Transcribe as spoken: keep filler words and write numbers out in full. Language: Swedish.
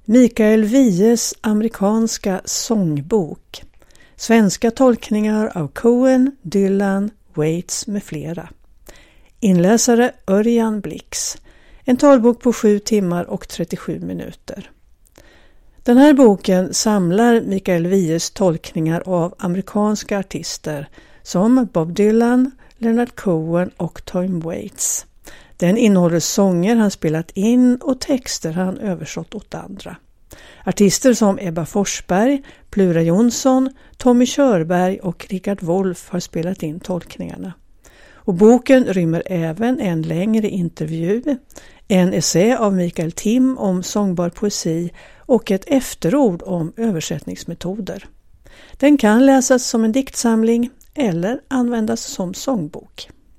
Mikael Wiehes amerikanska sångbok. Svenska tolkningar av Cohen, Dylan, Waits med flera. Inläsare Örjan Blix. En talbok på sju timmar och trettiosju minuter. Den här boken samlar Mikael Wiehes tolkningar av amerikanska artister som Bob Dylan, Leonard Cohen och Tom Waits. Den innehåller sånger han spelat in och texter han översatt åt andra. Artister som Ebba Forsberg, Plura Jonsson, Tommy Körberg och Richard Wolff har spelat in tolkningarna. Och boken rymmer även en längre intervju, en essä av Mikael Tim om sångbar poesi och ett efterord om översättningsmetoder. Den kan läsas som en diktsamling eller användas som sångbok.